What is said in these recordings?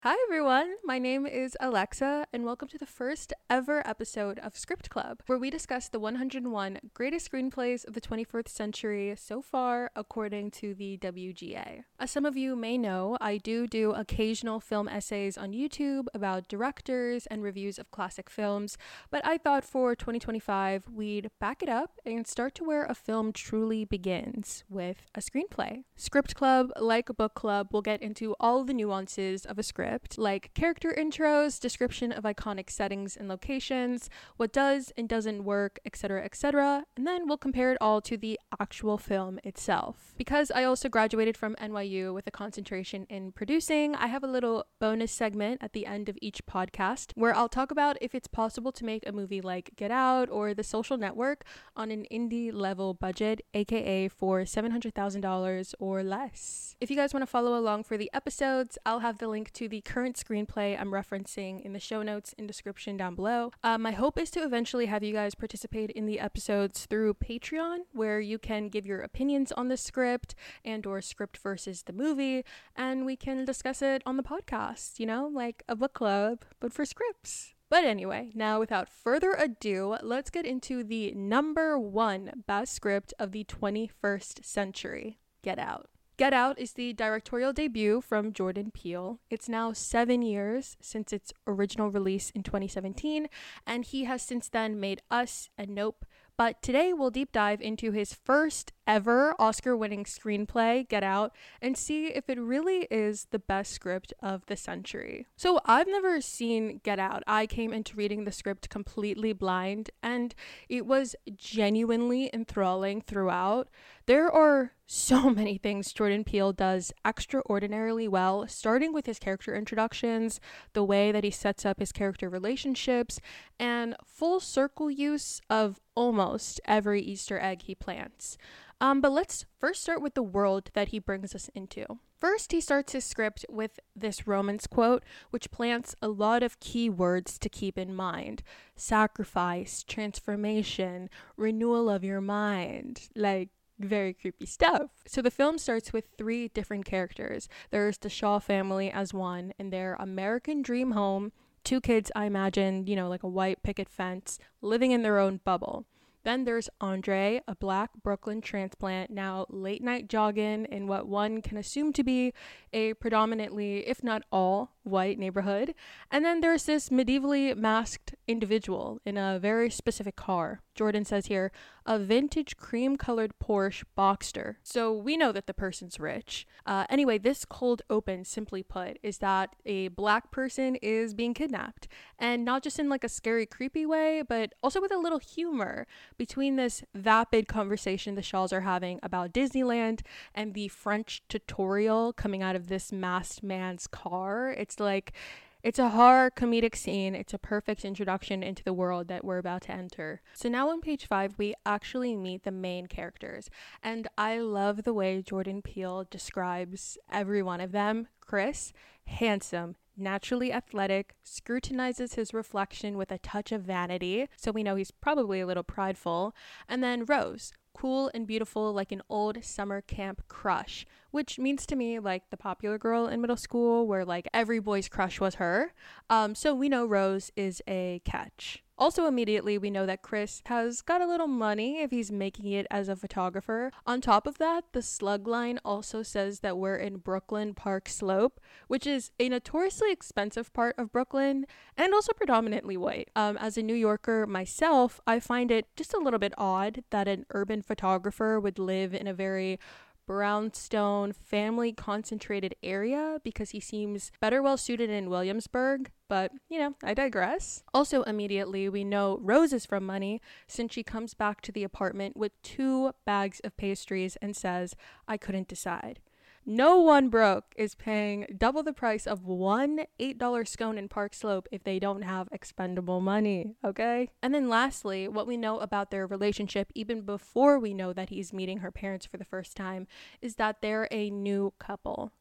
Hi everyone, my name is Alexa, and welcome to the first ever episode of Script Club, where we discuss the 101 greatest screenplays of the 21st century so far, according to the WGA. As some of you may know, I do occasional film essays on YouTube about directors and reviews of classic films, but I thought for 2025 we'd back it up and start to where a film truly begins, with a screenplay. Script Club, like a book club, will get into all the nuances of a script, like character intros, description of iconic settings and locations, what does and doesn't work, etc., and then we'll compare it all to the actual film itself. Because I also graduated from NYU with a concentration in producing, I have a little bonus segment at the end of each podcast where I'll talk about if it's possible to make a movie like Get Out or The Social Network on an indie level budget, aka for $700,000 or less. If you guys want to follow along for the episodes, I'll have the link to the current screenplay I'm referencing in the show notes and description down below. My hope is to eventually have you guys participate in the episodes through Patreon, where you can give your opinions on the script and or script versus the movie, and we can discuss it on the podcast, like a book club, but for scripts. But anyway, now without further ado, let's get into the number one best script of the 21st century, Get Out. Get Out is the directorial debut from Jordan Peele. It's now 7 years since its original release in 2017, and he has since then made Us and Nope. But today we'll deep dive into his first ever Oscar-winning screenplay, Get Out, and see if it really is the best script of the century. So I've never seen Get Out. I came into reading the script completely blind, and it was genuinely enthralling throughout. There are so many things Jordan Peele does extraordinarily well, starting with his character introductions, the way that he sets up his character relationships, and full circle use of almost every Easter egg he plants. But let's first start with the world that he brings us into. First, he starts his script with this Romans quote, which plants a lot of key words to keep in mind. Sacrifice, transformation, renewal of your mind, very creepy stuff. So the film starts with three different characters. There's the Shaw family as one, and their American dream home. Two kids, I imagine, like a white picket fence, living in their own bubble. Then there's Andre, a black Brooklyn transplant, now late night jogging in what one can assume to be a predominantly, if not all, white neighborhood. And then there's this medievally masked individual in a very specific car. Jordan says here, a vintage cream-colored Porsche Boxster. So we know that the person's rich. Anyway, this cold open, simply put, is that a black person is being kidnapped. And not just in like a scary, creepy way, but also with a little humor between this vapid conversation the Shaws are having about Disneyland and the French tutorial coming out of this masked man's car. It's a horror comedic scene. It's a perfect introduction into the world that we're about to enter. So now on page 5, we actually meet the main characters. And I love the way Jordan Peele describes every one of them. Chris, handsome, naturally athletic, scrutinizes his reflection with a touch of vanity, so we know he's probably a little prideful. And then Rose, cool and beautiful like an old summer camp crush, which means to me like the popular girl in middle school where like every boy's crush was her. So we know Rose is a catch. Also immediately we know that Chris has got a little money if he's making it as a photographer. On top of that, the slug line also says that we're in Brooklyn Park Slope, which is a notoriously expensive part of Brooklyn and also predominantly white. As a New Yorker myself, I find it just a little bit odd that an urban photographer would live in a very brownstone, family concentrated area because he seems better well suited in Williamsburg, but I digress. Also immediately we know Rose is from money since she comes back to the apartment with 2 bags of pastries and says, I couldn't decide. No one broke is paying double the price of one $8 scone in Park Slope if they don't have expendable money, okay? And then lastly, what we know about their relationship, even before we know that he's meeting her parents for the first time, is that they're a new couple.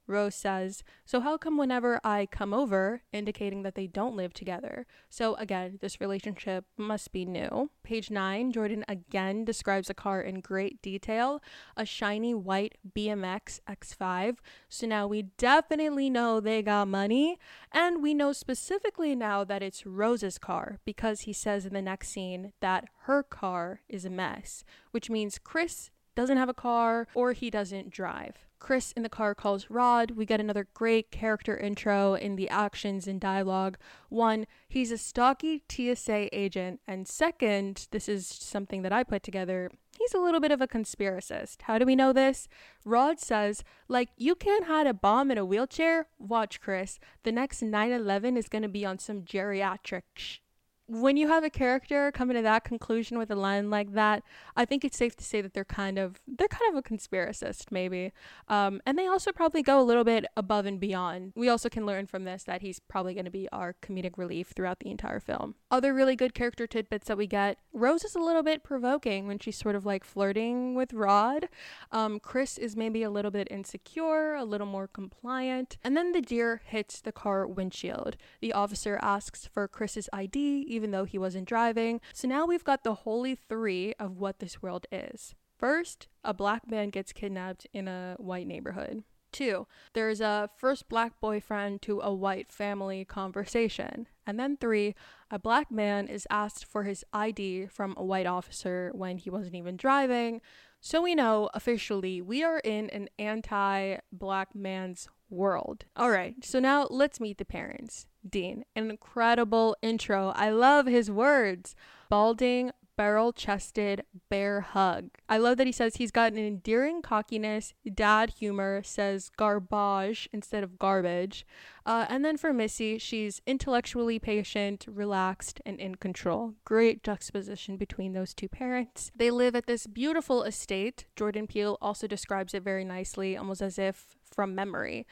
Rose says, "So how come whenever I come over," indicating that they don't live together? So again, this relationship must be new. Page 9, Jordan again describes a car in great detail, a shiny white BMX X5. So now we definitely know they got money, and we know specifically now that it's Rose's car because he says in the next scene that her car is a mess, which means Chris doesn't have a car or he doesn't drive. Chris in the car calls Rod. We get another great character intro in the actions and dialogue. One, he's a stocky TSA agent, and second, this is something that I put together, he's a little bit of a conspiracist. How do we know this? Rod says, like, you can't hide a bomb in a wheelchair? Watch, Chris. The next 9/11 is going to be on some geriatric When you have a character coming to that conclusion with a line like that, I think it's safe to say that they're kind of a conspiracist, maybe. And they also probably go a little bit above and beyond. We also can learn from this that he's probably going to be our comedic relief throughout the entire film. Other really good character tidbits that we get: Rose is a little bit provoking when she's sort of like flirting with Rod. Chris is maybe a little bit insecure, a little more compliant. And then the deer hits the car windshield. The officer asks for Chris's ID, even though he wasn't driving. So now we've got the holy three of what this world is. First, a black man gets kidnapped in a white neighborhood. 2, there's a first black boyfriend to a white family conversation. And then 3, a black man is asked for his ID from a white officer when he wasn't even driving. So we know officially we are in an anti-black man's world. All right, so now let's meet the parents. Dean, an incredible intro. I love his words. Balding, barrel-chested, bear hug. I love that he says he's got an endearing cockiness, dad humor, says garbage instead of garbage. And then for Missy, she's intellectually patient, relaxed, and in control. Great juxtaposition between those two parents. They live at this beautiful estate. Jordan Peele also describes it very nicely, almost as if from memory.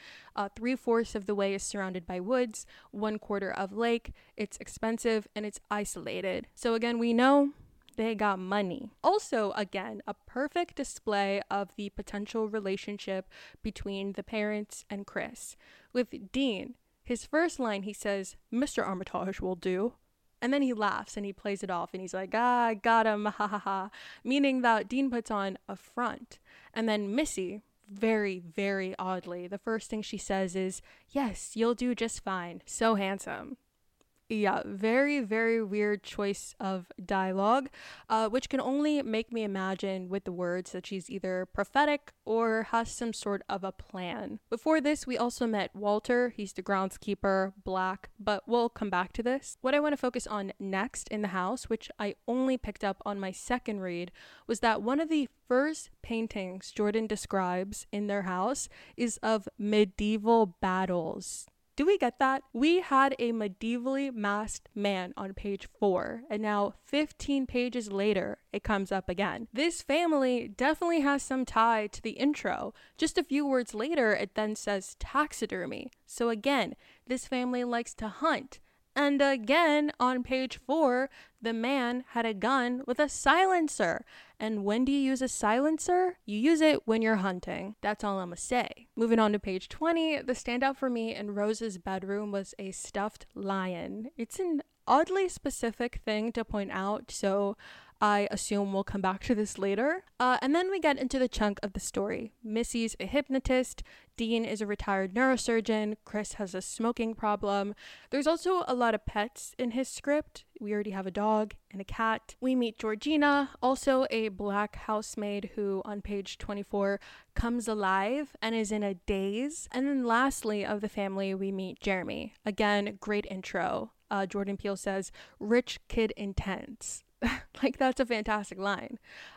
3/4 of the way is surrounded by woods, 1/4 of lake. It's expensive and it's isolated. So again, we know they got money. Also, again, a perfect display of the potential relationship between the parents and Chris. With Dean, his first line, he says, "Mr. Armitage will do." And then he laughs and he plays it off and he's like, I got him, ha ha ha. Meaning that Dean puts on a front. And then Missy, very, very oddly, the first thing she says is, "Yes, you'll do just fine. So handsome." Yeah, very, very weird choice of dialogue, which can only make me imagine with the words that she's either prophetic or has some sort of a plan. Before this, we also met Walter. He's the groundskeeper, black, but we'll come back to this. What I want to focus on next in the house, which I only picked up on my second read, was that one of the first paintings Jordan describes in their house is of medieval battles. Do we get that? We had a medievally masked man on page 4, and now 15 pages later, it comes up again. This family definitely has some tie to the intro. Just a few words later, it then says taxidermy. So again, this family likes to hunt. And again, on page 4, the man had a gun with a silencer. And when do you use a silencer? You use it when you're hunting. That's all I'm gonna say. Moving on to page 20, the standout for me in Rose's bedroom was a stuffed lion. It's an oddly specific thing to point out, so I assume we'll come back to this later. And then we get into the chunk of the story. Missy's a hypnotist. Dean is a retired neurosurgeon. Chris has a smoking problem. There's also a lot of pets in his script. We already have a dog and a cat. We meet Georgina, also a black housemaid who on page 24 comes alive and is in a daze. And then lastly of the family, we meet Jeremy. Again, great intro. Jordan Peele says, "Rich kid intense." Like, that's a fantastic line.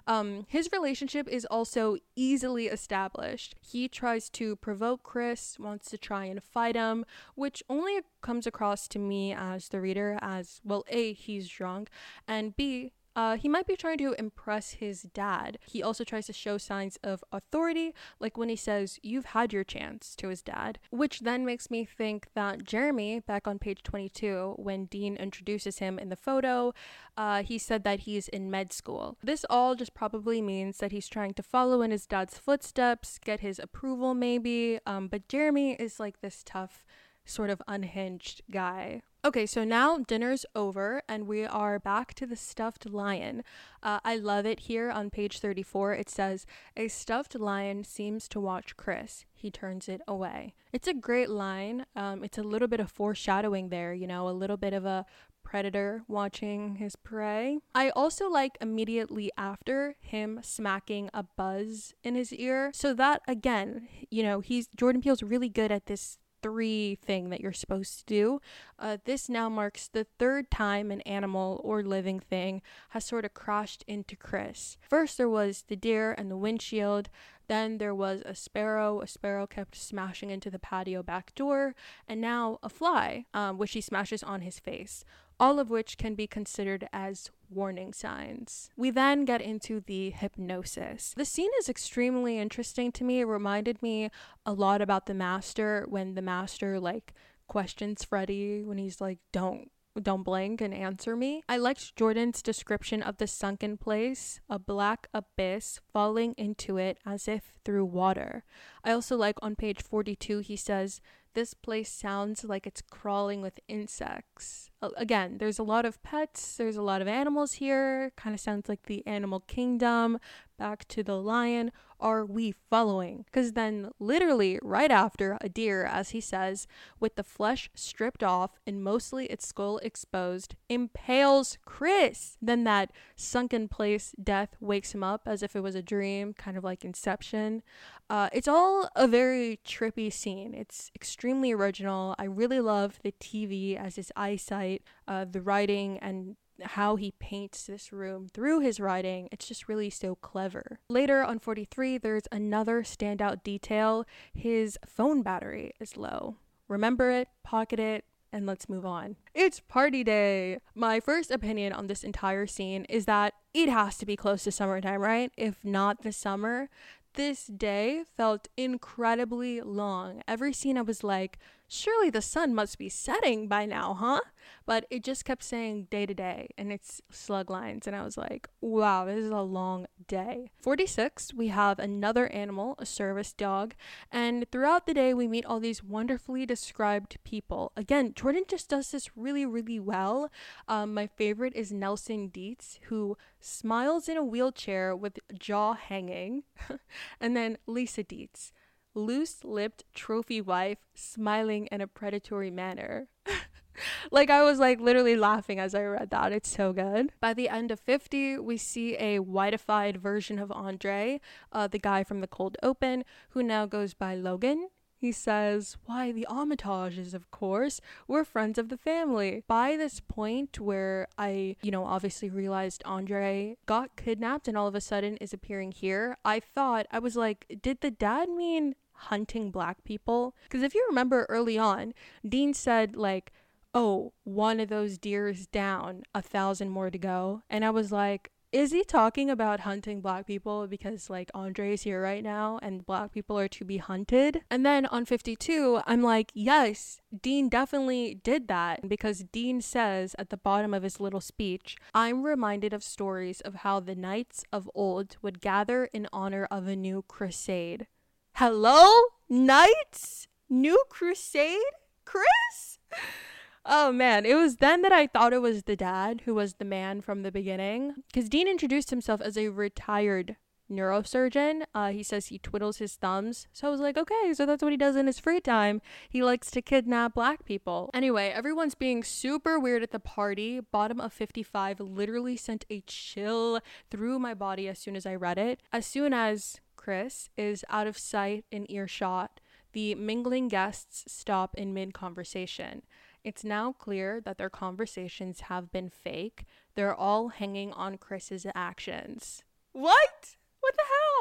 His relationship is also easily established. He tries to provoke Chris, wants to try and fight him, which only comes across to me as the reader as, well, A, he's drunk, and B, He might be trying to impress his dad. He also tries to show signs of authority, like when he says, "You've had your chance," to his dad. Which then makes me think that Jeremy, back on page 22, when Dean introduces him in the photo, he said that he's in med school. This all just probably means that he's trying to follow in his dad's footsteps, get his approval maybe, but Jeremy is like this tough, sort of unhinged guy. Okay, so now dinner's over and we are back to the stuffed lion. I love it here on page 34. It says, "A stuffed lion seems to watch Chris. He turns it away." It's a great line. It's a little bit of foreshadowing there, you know, a little bit of a predator watching his prey. I also like immediately after him smacking a buzz in his ear. So that, again, you know, Jordan Peele's really good at this 3 thing that you're supposed to do. This now marks the 3rd time an animal or living thing has sort of crashed into Chris. First there was the deer and the windshield, then there was a sparrow. A sparrow kept smashing into the patio back door, and now a fly, which he smashes on his face. All of which can be considered as warning signs. We then get into the hypnosis. The scene is extremely interesting to me. It reminded me a lot about The Master, when the Master like questions Freddy when he's like, don't blink and answer me. I liked Jordan's description of the sunken place, a black abyss falling into it as if through water. I also like on page 42, he says, "This place sounds like it's crawling with insects." Again, there's a lot of pets, there's a lot of animals here, kind of sounds like the animal kingdom. Back to the lion, are we following? Because then literally right after, a deer, as he says, with the flesh stripped off and mostly its skull exposed, impales Chris. Then that sunken place death wakes him up as if it was a dream, kind of like Inception. It's all a very trippy scene. It's extremely original. I really love the TV as his eyesight, the writing, and how he paints this room through his writing. It's just really so clever. Later on 43, there's another standout detail. His phone battery is low. Remember it, pocket it, and let's move on. It's party day. My first opinion on this entire scene is that it has to be close to summertime, right? If not the summer. This day felt incredibly long. Every scene I was like, surely the sun must be setting by now, huh? But it just kept saying day to day, and it's slug lines, and I was like, wow, this is a long day. 46, we have another animal, a service dog, and throughout the day we meet all these wonderfully described people. Again, Jordan just does this really, really well. My favorite is Nelson Dietz, who smiles in a wheelchair with jaw hanging. And then Lisa Dietz, loose-lipped trophy wife, smiling in a predatory manner. Like, I was like literally laughing as I read that. It's so good. By the end of 50, we see a whiteified version of Andre, the guy from the cold open, who now goes by Logan. He says, "Why, the Armitages, of course. We're friends of the family." By this point where I, obviously realized Andre got kidnapped and all of a sudden is appearing here, I was like, did the dad mean hunting black people? Because if you remember early on, Dean said like, "Oh, one of those deer is down, 1,000 more to go." And I was like, is he talking about hunting black people because like Andre's here right now and black people are to be hunted? And then on 52, I'm like, yes, Dean definitely did that, because Dean says at the bottom of his little speech, "I'm reminded of stories of how the knights of old would gather in honor of a new crusade." Hello? Knights? New crusade? Chris? Oh man, it was then that I thought it was the dad who was the man from the beginning, because Dean introduced himself as a retired neurosurgeon. He says he twiddles his thumbs, so I was like, okay, so that's what he does in his free time. He likes to kidnap black people. Anyway, everyone's being super weird at the party. Bottom of 55 literally sent a chill through my body as soon as I read it. As soon as Chris is out of sight in earshot, the mingling guests stop in mid-conversation. It's now clear that their conversations have been fake. They're all hanging on Chris's actions. What? What the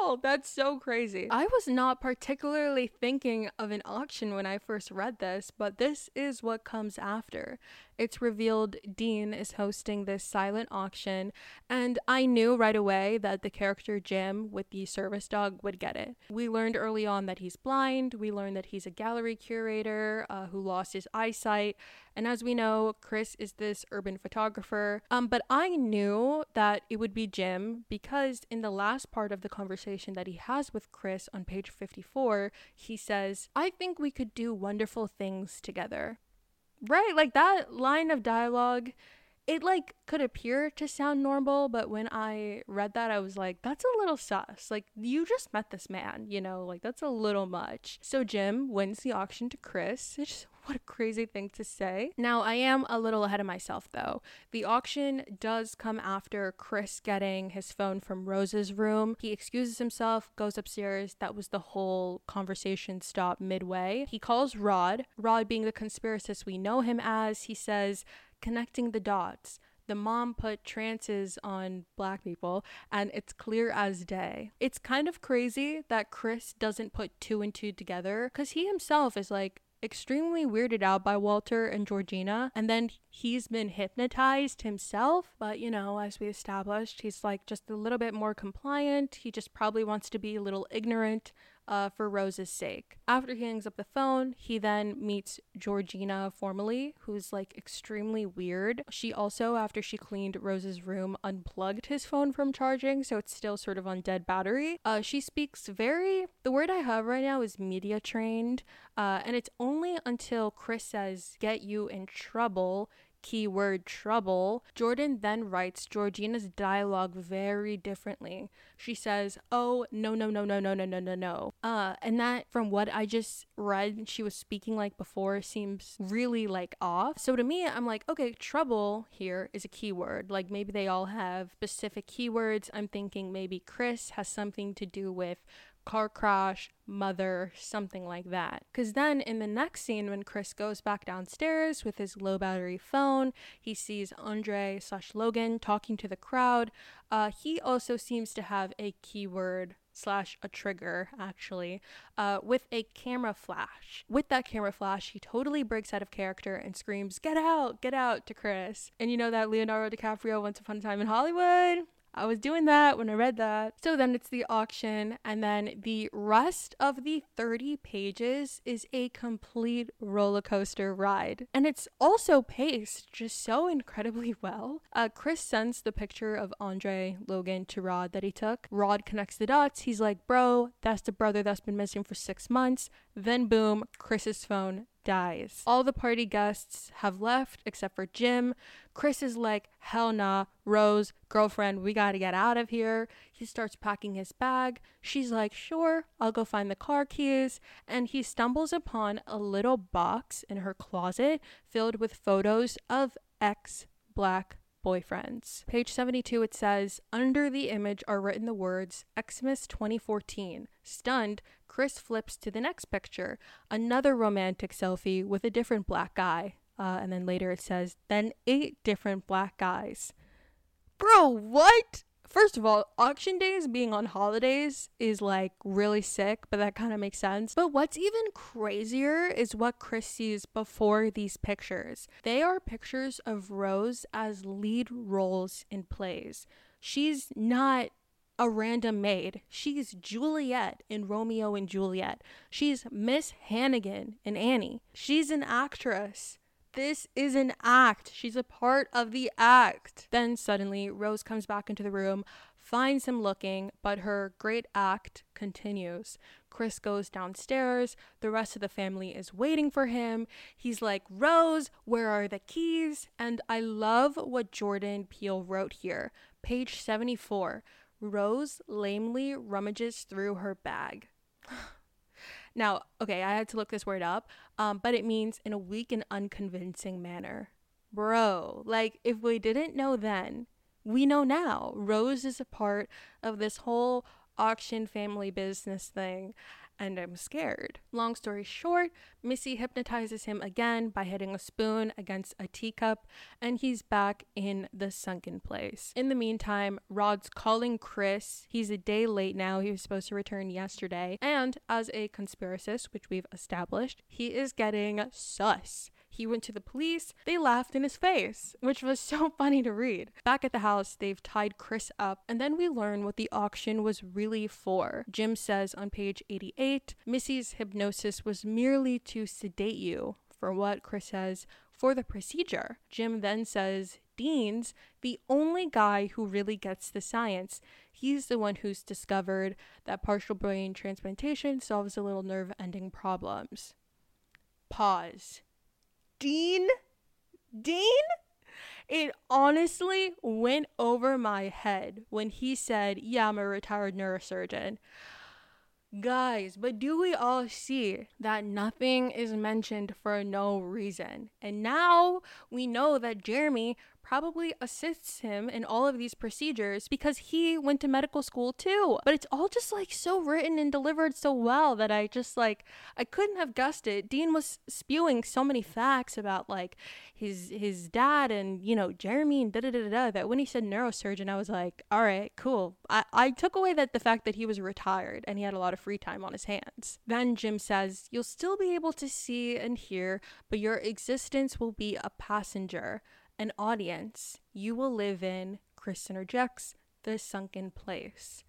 all. That's so crazy. I was not particularly thinking of an auction when I first read this, but this is what comes after. It's revealed Dean is hosting this silent auction, and I knew right away that the character Jim with the service dog would get it. We learned early on that he's blind. We learned that he's a gallery curator who lost his eyesight. And as we know, Chris is this urban photographer. But I knew that it would be Jim because in the last part of the conversation that he has with Chris on page 54, he says, "I think we could do wonderful things together." Right? Like that line of dialogue, it like could appear to sound normal, but when I read that, I was like, that's a little sus. Like, you just met this man, you know, like that's a little much. So Jim wins the auction to Chris. It's just, what a crazy thing to say. Now, I am a little ahead of myself though. The auction does come after Chris getting his phone from Rose's room. He excuses himself, goes upstairs. That was the whole conversation stop midway. He calls Rod. Rod, being the conspiracist we know him as, he says, "Connecting the dots. The mom put trances on black people, and it's clear as day." It's kind of crazy that Chris doesn't put two and two together, because he himself is like extremely weirded out by Walter and Georgina, and then he's been hypnotized himself. But you know, as we established, he's like just a little bit more compliant. He just probably wants to be a little ignorant for Rose's sake. After he hangs up the phone, he then meets Georgina formally, who's like extremely weird. She also, after she cleaned Rose's room, unplugged his phone from charging, so it's still sort of on dead battery. She speaks the word I have right now is media trained, and it's only until Chris says, "Get you in trouble," keyword trouble, Jordan then writes Georgina's dialogue very differently. She says, "Oh, no, no, no, no, no, no, no, no, no." And that, from what I just read, she was speaking like before, seems really like off. So to me, I'm like, okay, trouble here is a keyword. Like maybe they all have specific keywords. I'm thinking maybe Chris has something to do with car crash, mother, something like that. Because then in the next scene, when Chris goes back downstairs with his low battery phone, he sees Andre/Logan talking to the crowd. He also seems to have a keyword / a trigger, actually, with a camera flash. With that camera flash, he totally breaks out of character and screams, get out to Chris. And you know that Leonardo DiCaprio Once Upon a Time in Hollywood? I was doing that when I read that. So then it's the auction, and then the rest of the 30 pages is a complete roller coaster ride. And it's also paced just so incredibly well. Chris sends the picture of Andre Logan to Rod that he took. Rod connects the dots. He's like, "Bro, that's the brother that's been missing for 6 months." Then boom, Chris's phone dies. All the party guests have left except for Jim. Chris is like, "Hell nah, Rose, girlfriend, we gotta get out of here." He starts packing his bag. She's like, "Sure, I'll go find the car keys." And he stumbles upon a little box in her closet filled with photos of ex-black boyfriends. Page 72, it says, under the image are written the words, "Xmas 2014. Stunned, Chris flips to the next picture, another romantic selfie with a different black guy. And then later it says, then 8 different black guys. Bro, what? First of all, auction days being on holidays is like really sick, but that kind of makes sense. But what's even crazier is what Chris sees before these pictures. They are pictures of Rose as lead roles in plays. She's not a random maid. She's Juliet in Romeo and Juliet. She's Miss Hannigan in Annie. She's an actress. This is an act. She's a part of the act. Then suddenly Rose comes back into the room, finds him looking, but her great act continues. Chris goes downstairs. The rest of the family is waiting for him. He's like, "Rose, where are the keys?" And I love what Jordan Peele wrote here. Page 74. Rose lamely rummages through her bag. Now, okay, I had to look this word up, but it means in a weak and unconvincing manner. Bro, like, if we didn't know then, we know now. Rose is a part of this whole auction family business thing. and I'm scared. Long story short, Missy hypnotizes him again by hitting a spoon against a teacup, and he's back in the sunken place. In the meantime, Rod's calling Chris. He's a day late now. He was supposed to return yesterday. And as a conspiracist, which we've established, he is getting sus. He went to the police. They laughed in his face, which was so funny to read. Back at the house, they've tied Chris up, and then we learn what the auction was really for. Jim says on page 88, Missy's hypnosis was merely to sedate you. For what? Chris says, for the procedure. Jim then says, Dean's the only guy who really gets the science. He's the one who's discovered that partial brain transplantation solves the little nerve ending problems. Pause. Dean? It honestly went over my head when he said, yeah, I'm a retired neurosurgeon. Guys, but do we all see that nothing is mentioned for no reason? And now we know that Jeremy probably assists him in all of these procedures because he went to medical school too. But it's all just like so written and delivered so well that I couldn't have guessed it. Dean was spewing so many facts about like his dad and, you know, Jeremy and that when he said neurosurgeon, I was like, all right, cool. I took away that the fact that he was retired and he had a lot of free time on his hands. Then Jim says, you'll still be able to see and hear, but your existence will be a passenger. An audience you will live in, Chris interjects, the sunken place.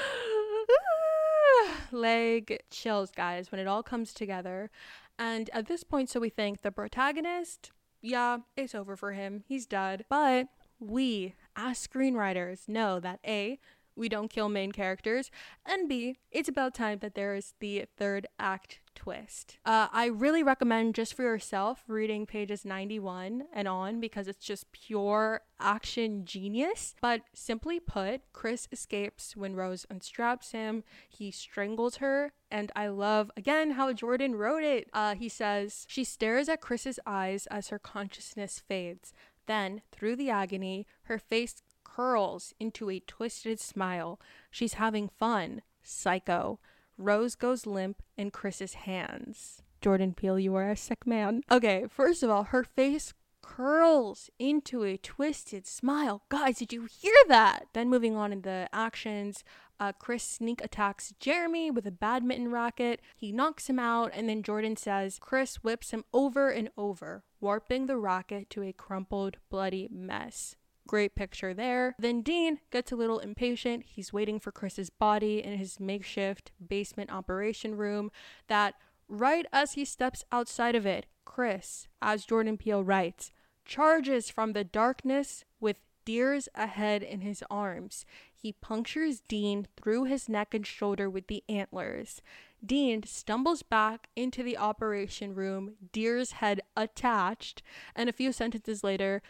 Leg chills, guys, when it all comes together. And at this point, so we think the protagonist, yeah, it's over for him. He's dead. But we, as screenwriters, know that A, we don't kill main characters, and B, it's about time that there is the third act twist. I really recommend just for yourself reading pages 91 and on because it's just pure action genius. But simply put, Chris escapes when Rose unstraps him. He strangles her, and I love, again, how Jordan wrote it. He says, she stares at Chris's eyes as her consciousness fades. Then, through the agony, her face curls into a twisted smile. She's having fun. Psycho. Rose goes limp in Chris's hands. Jordan Peele, you are a sick man. Okay, first of all, her face curls into a twisted smile. Guys, did you hear that? Then moving on in the actions, Chris sneak attacks Jeremy with a badminton racket. He knocks him out, and then Jordan says Chris whips him over and over, warping the racket to a crumpled, bloody mess. Great picture there. Then Dean gets a little impatient. He's waiting for Chris's body in his makeshift basement operation room that right as he steps outside of it, Chris, as Jordan Peele writes, charges from the darkness with deers ahead in his arms. He punctures Dean through his neck and shoulder with the antlers. Dean stumbles back into the operation room, deer's head attached, and a few sentences later,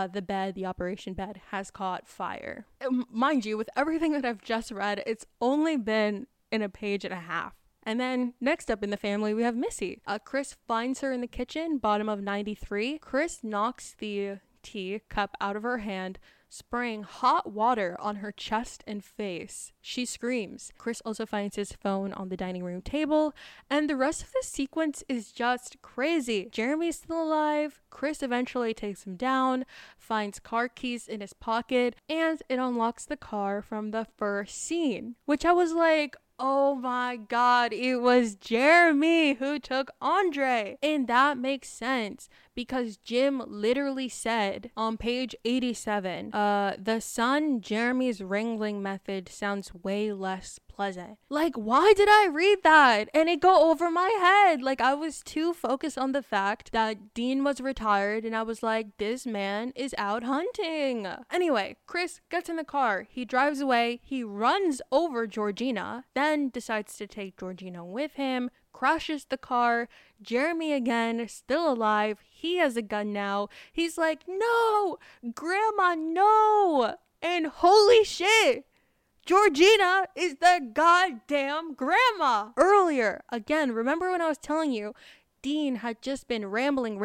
the operation bed has caught fire. Mind you, with everything that I've just read, it's only been in a page and a half. And then next up in the family, we have Missy. Chris finds her in the kitchen, bottom of 93. Chris knocks the tea cup out of her hand, spraying hot water on her chest and face. She screams. Chris also finds his phone on the dining room table, and the rest of the sequence is just crazy. Jeremy's still alive. Chris eventually takes him down, finds car keys in his pocket, and it unlocks the car from the first scene, which I was like, oh my god, it was Jeremy who took Andre. And that makes sense because Jim literally said on page 87, the son Jeremy's wrangling method sounds way less pleasant. Like, why did I read that and it go over my head? Like, I was too focused on the fact that Dean was retired and I was like, this man is out hunting. Anyway, Chris gets in the car. He drives away. He runs over Georgina, then decides to take Georgina with him, crashes the car. Jeremy again, still alive. He has a gun now. He's like, no, Grandma, no. And holy shit, Georgina is the goddamn grandma. Earlier, again, remember when I was telling you, Dean had just been rambling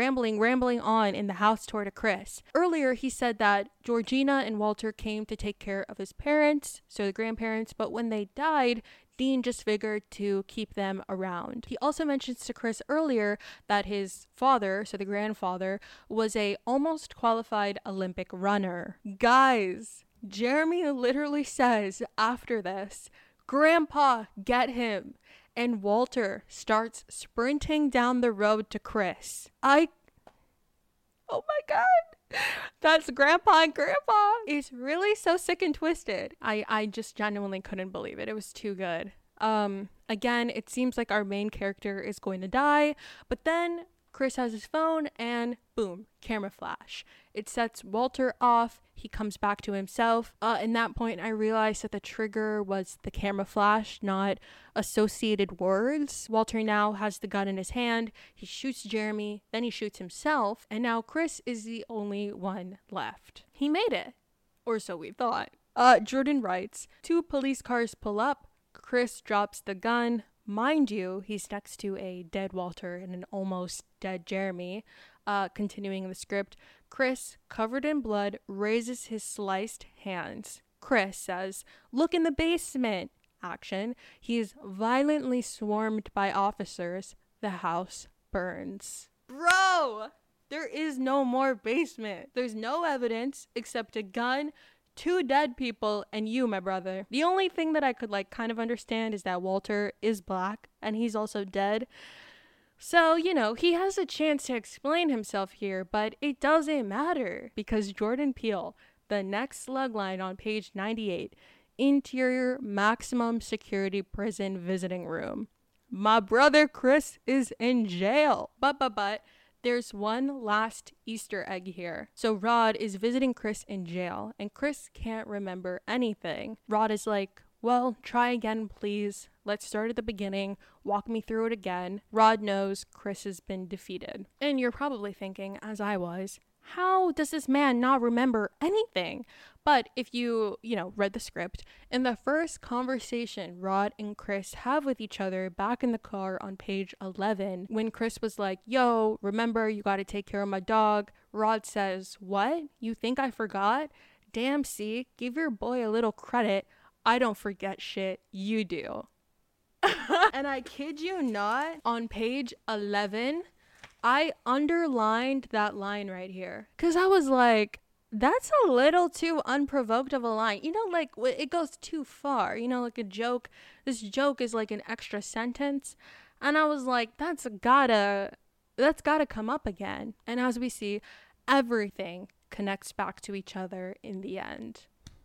on in the house toward Chris. Earlier, he said that Georgina and Walter came to take care of his parents, so the grandparents, but when they died, Dean just figured to keep them around. He also mentions to Chris earlier that his father, so the grandfather, was a almost qualified Olympic runner. Guys, Jeremy literally says after this, "Grandpa, get him." And Walter starts sprinting down the road to Chris. Oh my God. That's Grandpa and Grandpa. It's really so sick and twisted. I just genuinely couldn't believe it. It was too good. Again, it seems like our main character is going to die, but then Chris has his phone and boom, camera flash. It sets Walter off. He comes back to himself. In that point, I realized that the trigger was the camera flash, not associated words. Walter now has the gun in his hand. He shoots Jeremy, then he shoots himself, and now Chris is the only one left. He made it, or so we thought. Jordan writes, 2 police cars pull up. Chris drops the gun. Mind you, he's next to a dead Walter and an almost dead Jeremy. Continuing the script, Chris, covered in blood, raises his sliced hands. Chris says, "Look in the basement." Action. He is violently swarmed by officers. The house burns. Bro! There is no more basement. There's no evidence except a gun, 2 dead people, and you, my brother. The only thing that I could kind of understand is that Walter is black and he's also dead. So, he has a chance to explain himself here, but it doesn't matter because Jordan Peele, the next slug line on page 98, interior maximum security prison visiting room. My brother Chris is in jail. But, there's one last Easter egg here. So Rod is visiting Chris in jail, and Chris can't remember anything. Rod is like, "Well, try again, please. Let's start at the beginning. Walk me through it again." Rod knows Chris has been defeated. And you're probably thinking, as I was, how does this man not remember anything? But if you read the script, in the first conversation Rod and Chris have with each other back in the car on page 11, when Chris was like, "Yo, remember you gotta take care of my dog," Rod says, "What? You think I forgot? Damn, see, give your boy a little credit. I don't forget shit, you do." And I kid you not, on page 11, I underlined that line right here. Because I was like, that's a little too unprovoked of a line. It goes too far. Like a joke. This joke is like an extra sentence. And I was like, that's gotta come up again. And as we see, everything connects back to each other in the end.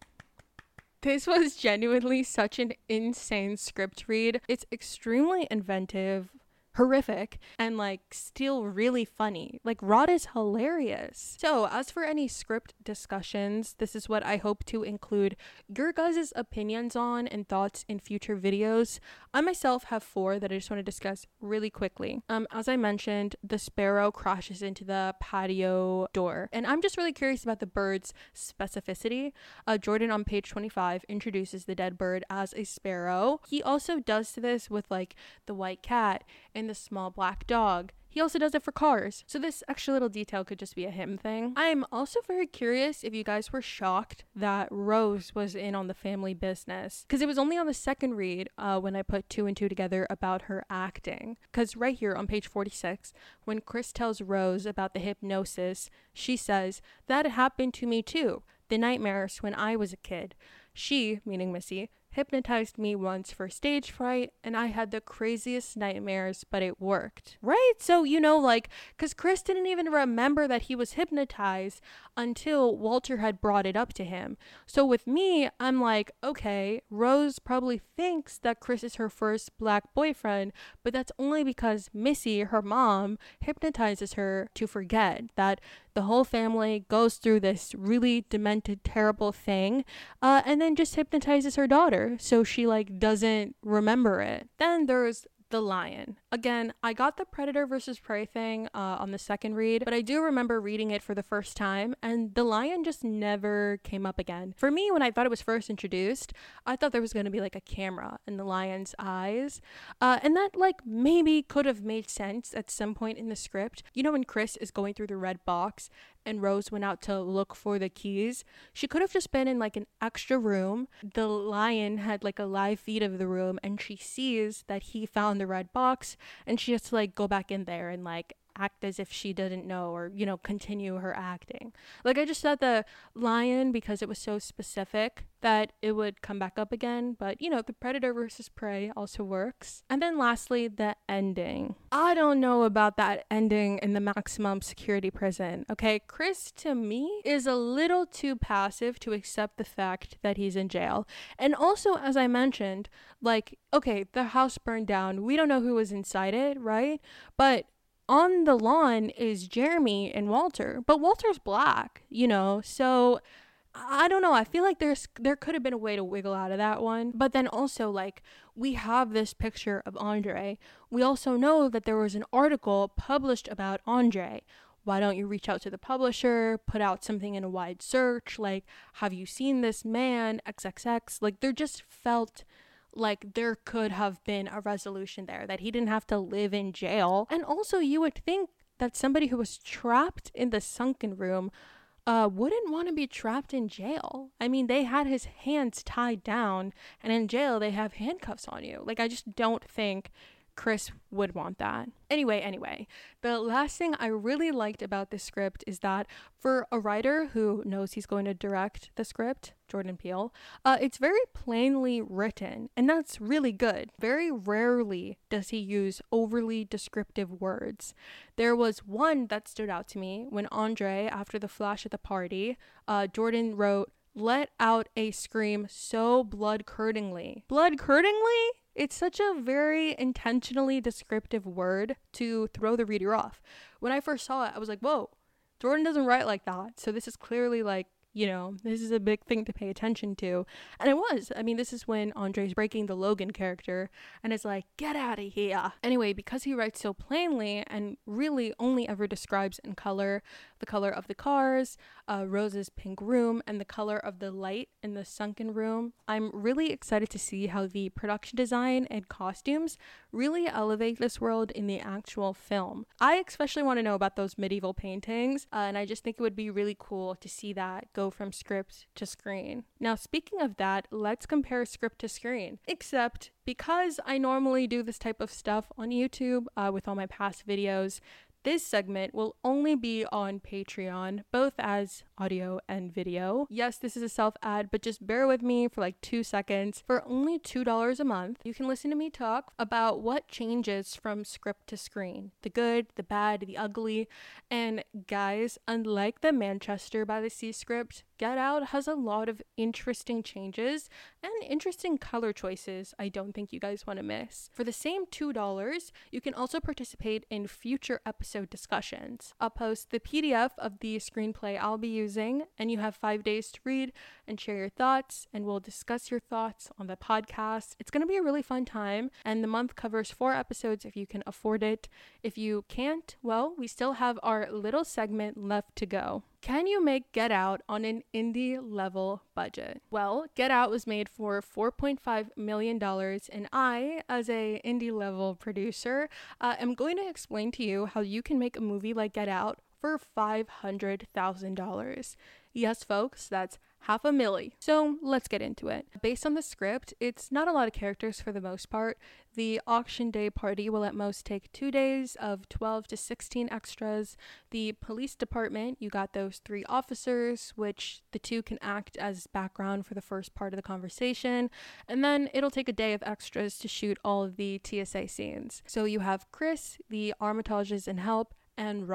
This was genuinely such an insane script read. It's extremely inventive, horrific, and still really funny. Rod is hilarious. So as for any script discussions, this is what I hope to include your guys' opinions on and thoughts in future videos. I myself have 4 that I just want to discuss really quickly. As I mentioned, the sparrow crashes into the patio door, and I'm just really curious about the bird's specificity. Jordan on page 25 introduces the dead bird as a sparrow. He also does this with the white cat and the small black dog. He also does it for cars. So this extra little detail could just be a him thing. I'm also very curious if you guys were shocked that Rose was in on the family business. Because it was only on the second read when I put 2 and 2 together about her acting. Because right here on page 46, when Chris tells Rose about the hypnosis, she says, "That happened to me too. The nightmares when I was a kid. She," meaning Missy, "hypnotized me once for stage fright, and I had the craziest nightmares, but it worked." Right? So, because Chris didn't even remember that he was hypnotized until Walter had brought it up to him. So with me, I'm like, okay, Rose probably thinks that Chris is her first black boyfriend, but that's only because Missy, her mom, hypnotizes her to forget that the whole family goes through this really demented, terrible thing, and then just hypnotizes her daughter so she doesn't remember it. Then there's the lion. Again, I got the predator versus prey thing on the second read, but I do remember reading it for the first time, and the lion just never came up again. For me, when I thought it was first introduced, I thought there was going to be like a camera in the lion's eyes, and that like maybe could have made sense at some point in the script. You know, when Chris is going through the red box and Rose went out to look for the keys, she could have just been in like an extra room. The lion had like a live feed of the room, and she sees that he found the red box, and she has to like go back in there and like act as if she didn't know, or, you know, continue her acting. Like, I just thought the lion, because it was so specific, that it would come back up again, but, you know, the predator versus prey also works. And then lastly, the ending. I don't know about that ending in the maximum security prison, okay? Chris, to me, is a little too passive to accept the fact that he's in jail. And also, as I mentioned, like, okay, the house burned down. We don't know who was inside it, right? But on the lawn is Jeremy and Walter, but Walter's black, you know, so I don't know. I feel like there could have been a way to wiggle out of that one. But then also, like, we have this picture of Andre. We also know that there was an article published about Andre. Why don't you reach out to the publisher, put out something in a wide search? Like, have you seen this man, XXX? Like, there just felt like there could have been a resolution there, that he didn't have to live in jail. And also, you would think that somebody who was trapped in the sunken room wouldn't want to be trapped in jail. I mean, they had his hands tied down, and in jail they have handcuffs on you. Like, I just don't think Chris would want that. Anyway, the last thing I really liked about this script is that for a writer who knows he's going to direct the script, Jordan Peele, it's very plainly written, and that's really good. Very rarely does he use overly descriptive words. There was one that stood out to me when Andre, after the flash at the party, Jordan wrote, "Let out a scream so blood-curdlingly." Blood-curdlingly? It's such a very intentionally descriptive word to throw the reader off. When I first saw it, I was like, whoa, Jordan doesn't write like that. So this is clearly like, you know, this is a big thing to pay attention to. And it was. I mean, this is when Andre's breaking the Logan character and is like, get out of here. Anyway, because he writes so plainly and really only ever describes in color the color of the cars, Rose's pink room, and the color of the light in the sunken room, I'm really excited to see how the production design and costumes really elevate this world in the actual film. I especially want to know about those medieval paintings, and I just think it would be really cool to see that go from script to screen. Now, speaking of that, let's compare script to screen. Except because I normally do this type of stuff on YouTube with all my past videos, this segment will only be on Patreon, both as audio and video. Yes, this is a self-ad, but just bear with me for like 2 seconds. For only $2 a month, you can listen to me talk about what changes from script to screen. The good, the bad, the ugly. And guys, unlike the Manchester by the Sea script, Get Out has a lot of interesting changes and interesting color choices I don't think you guys want to miss. For the same $2, you can also participate in future episode discussions. I'll post the PDF of the screenplay I'll be using, and you have 5 days to read and share your thoughts, and we'll discuss your thoughts on the podcast. It's going to be a really fun time, and the month covers 4 episodes if you can afford it. If you can't, well, we still have our little segment left to go. Can you make Get Out on an indie level budget? Well, Get Out was made for $4.5 million, and I, as a indie level producer, am going to explain to you how you can make a movie like Get Out for $500,000. Yes, folks, that's $500,000. So let's get into it. Based on the script, it's not a lot of characters for the most part. The auction day party will at most take 2 days of 12 to 16 extras. The police department, you got those 3 officers, which the 2 can act as background for the first part of the conversation. And then it'll take a day of extras to shoot all of the TSA scenes. So you have Chris, the Armitages and help, and Rod.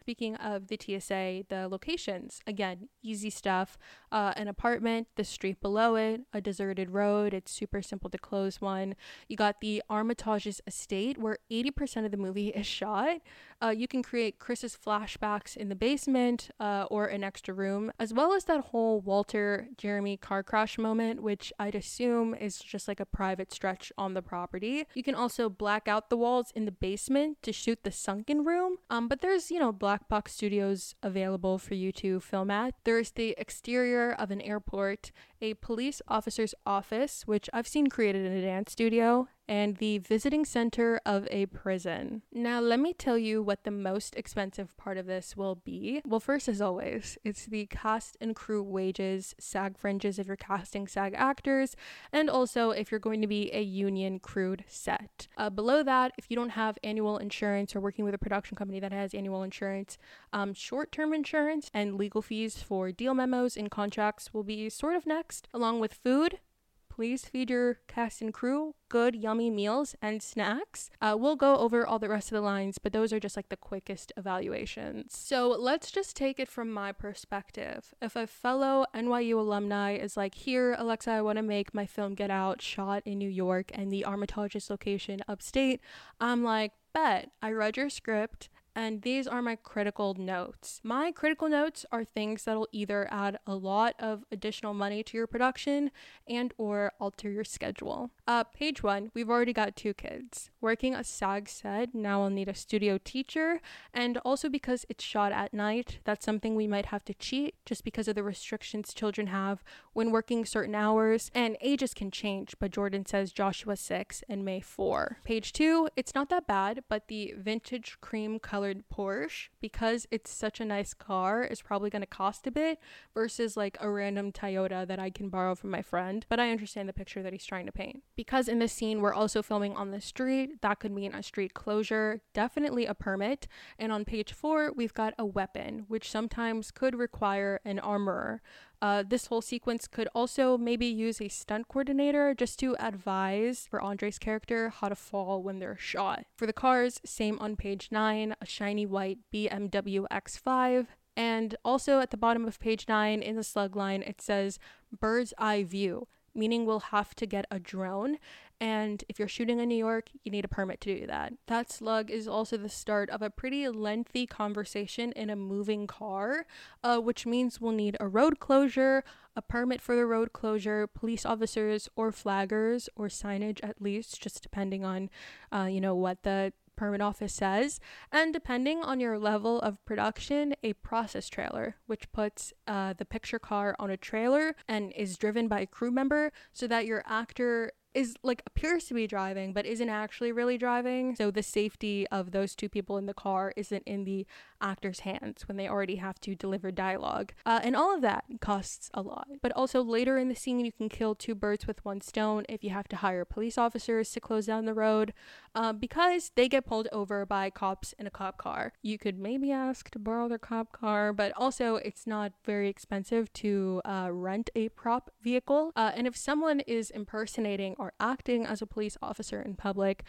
speaking of the TSA, the locations, again, easy stuff. An apartment, the street below it, a deserted road. It's super simple to close one. You got the Armitage's estate, where 80% of the movie is shot. You can create Chris's flashbacks in the basement or an extra room, as well as that whole Walter Jeremy car crash moment, which I'd assume is just like a private stretch on the property. You can also black out the walls in the basement to shoot the sunken room, but there's, black box studios available for you to film at. There's the exterior of an airport, a police officer's office, which I've seen created in a dance studio, and the visiting center of a prison. Now, let me tell you what the most expensive part of this will be. Well, first, as always, it's the cast and crew wages, SAG fringes if you're casting SAG actors, and also if you're going to be a union crewed set. Below that, if you don't have annual insurance or working with a production company that has annual insurance, short-term insurance and legal fees for deal memos and contracts will be sort of next, along with food. Please feed your cast and crew good, yummy meals and snacks. We'll go over all the rest of the lines, but those are just like the quickest evaluations. So let's just take it from my perspective. If a fellow NYU alumni is like, here, Alexa, I want to make my film Get Out shot in New York and the Armitage's location upstate, I'm like, bet. I read your script. And these are my critical notes. My critical notes are things that'll either add a lot of additional money to your production and or alter your schedule. Page 1, we've already got 2 kids. Working a SAG set, now I'll need a studio teacher, and also because it's shot at night, that's something we might have to cheat just because of the restrictions children have when working certain hours, and ages can change, but Jordan says Joshua 6 and May 4. Page 2, it's not that bad, but the vintage cream colored Porsche, because it's such a nice car, is probably going to cost a bit versus like a random Toyota that I can borrow from my friend, but I understand the picture that he's trying to paint. Because in this scene we're also filming on the street, that could mean a street closure, definitely a permit, and on page 4 we've got a weapon, which sometimes could require an armorer. This whole sequence could also maybe use a stunt coordinator just to advise for Andre's character how to fall when they're shot. For the cars, same on page 9, a shiny white BMW X5. And also at the bottom of page 9 in the slug line, it says bird's eye view, meaning we'll have to get a drone. And if you're shooting in New York, you need a permit to do that. That slug is also the start of a pretty lengthy conversation in a moving car, which means we'll need a road closure, a permit for the road closure, police officers or flaggers or signage at least, just depending on, what the permit office says, and depending on your level of production, a process trailer, which puts the picture car on a trailer and is driven by a crew member so that your actor is like appears to be driving but isn't actually really driving, so the safety of those 2 people in the car isn't in the actor's hands when they already have to deliver dialogue, and all of that costs a lot. But also later in the scene you can kill 2 birds with 1 stone if you have to hire police officers to close down the road, because they get pulled over by cops in a cop car. You could maybe ask to borrow their cop car, but also it's not very expensive to rent a prop vehicle, and if someone is impersonating or acting as a police officer in public,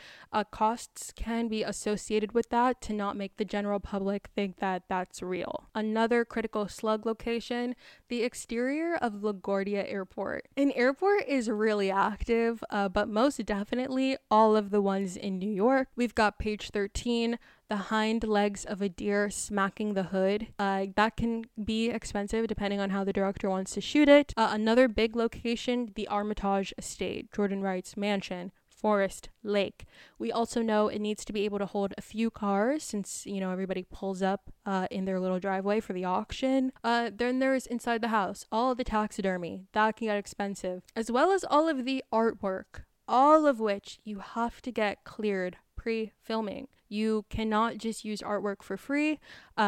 costs can be associated with that to not make the general public think that that's real. Another critical slug location, the exterior of LaGuardia Airport. An airport is really active, but most definitely all of the ones in New York. We've got page 13, the hind legs of a deer smacking the hood. That can be expensive depending on how the director wants to shoot it. Another big location, the Armitage Estate. Jordan writes mansion, forest, lake. We also know it needs to be able to hold a few cars since, everybody pulls up in their little driveway for the auction. Then there's inside the house, all of the taxidermy. That can get expensive. As well as all of the artwork, all of which you have to get cleared pre-filming. You cannot just use artwork for free.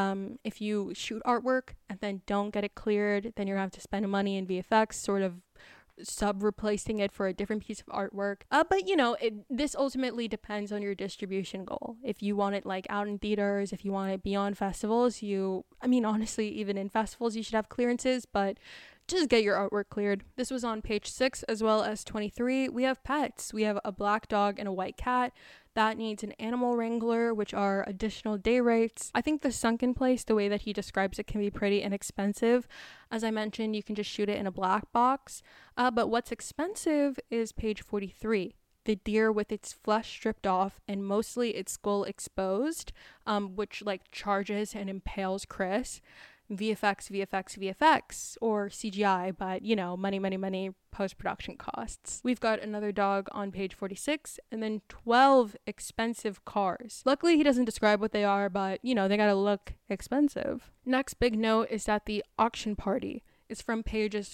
If you shoot artwork and then don't get it cleared, then you're going to have to spend money in VFX, sort of sub-replacing it for a different piece of artwork. But this ultimately depends on your distribution goal. If you want it like out in theaters, if you want it beyond festivals, honestly, even in festivals, you should have clearances, but just get your artwork cleared. This was on page 6 as well as 23. We have pets. We have a black dog and a white cat. That needs an animal wrangler, which are additional day rates. I think the sunken place, the way that he describes it, can be pretty inexpensive. As I mentioned, you can just shoot it in a black box. But what's expensive is page 43. The deer with its flesh stripped off and mostly its skull exposed, which like charges and impales Chris. VFX, or CGI, but money, post-production costs. We've got another dog on page 46, and then 12 expensive cars. Luckily, he doesn't describe what they are, but they gotta look expensive. Next big note is that the auction party is from pages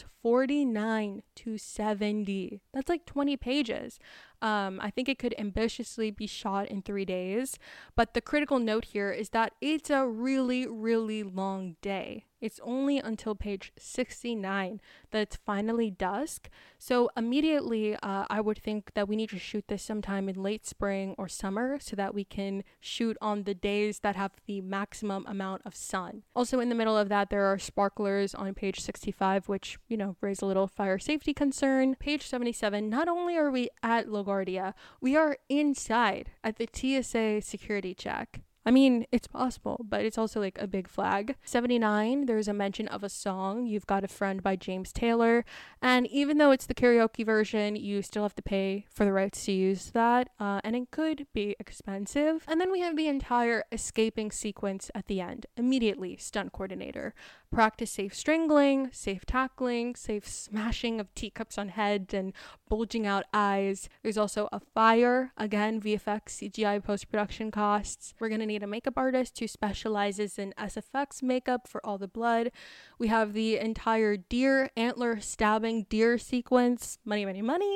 49 to 70. That's like 20 pages. I think it could ambitiously be shot in 3 days, but the critical note here is that it's a really, really long day. It's only until page 69 that it's finally dusk. So immediately, I would think that we need to shoot this sometime in late spring or summer so that we can shoot on the days that have the maximum amount of sun. Also in the middle of that, there are sparklers on page 65, which, raise a little fire safety concern. Page 77, not only are we at LaGuardia, we are inside at the TSA security check. I mean, it's possible, but it's also like a big flag. 79, there's a mention of a song, You've Got a Friend by James Taylor. And even though it's the karaoke version, you still have to pay for the rights to use that. And it could be expensive. And then we have the entire escaping sequence at the end. Immediately, stunt coordinator. Practice safe strangling, safe tackling, safe smashing of teacups on heads and bulging out eyes. There's also a fire. Again, VFX, CGI, post-production costs. We're going to need a makeup artist who specializes in SFX makeup for all the blood. We have the entire deer antler stabbing deer sequence. Money.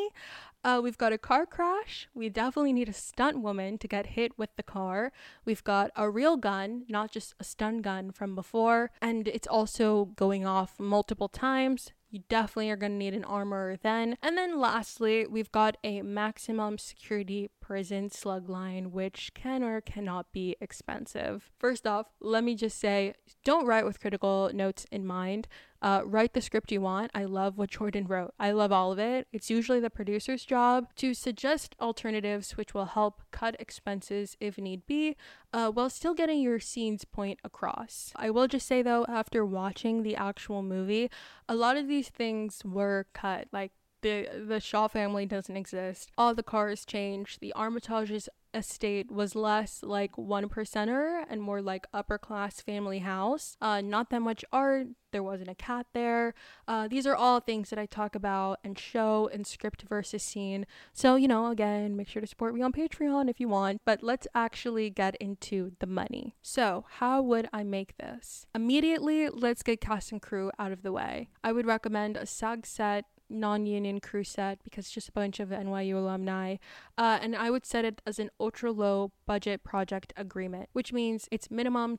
We've got a car crash. We definitely need a stunt woman to get hit with the car. We've got a real gun, not just a stun gun from before. And it's also going off multiple times. You definitely are going to need an armorer then. And then lastly, we've got a maximum security prison slug line, which can or cannot be expensive. First off, let me just say, don't write with critical notes in mind. Write the script you want. I love what Jordan wrote. I love all of it. It's usually the producer's job to suggest alternatives which will help cut expenses if need be, while still getting your scene's point across. I will just say though, after watching the actual movie, a lot of these things were cut. Like the Shaw family doesn't exist. All the cars changed. The Armitage's estate was less like 1%er and more like upper class family house. Not that much art. There wasn't a cat there. These are all things that I talk about and show in script versus scene. So, again, make sure to support me on Patreon if you want. But let's actually get into the money. So, how would I make this? Immediately, let's get cast and crew out of the way. I would recommend a SAG set, non-union crew set, because it's just a bunch of NYU alumni, and I would set it as an ultra low budget project agreement, which means it's minimum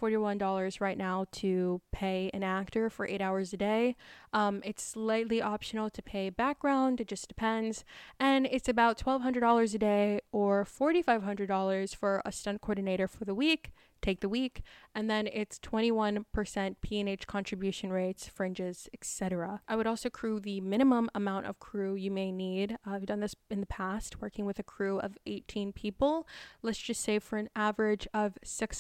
$241 right now to pay an actor for 8 hours a day. It's slightly optional to pay background, it just depends, and it's about $1,200 a day or $4,500 for a stunt coordinator for the week. Take the week, and then it's 21% P&H contribution rates, fringes, etc. I would also crew the minimum amount of crew you may need. I've done this in the past, working with a crew of 18 people. Let's just say for an average of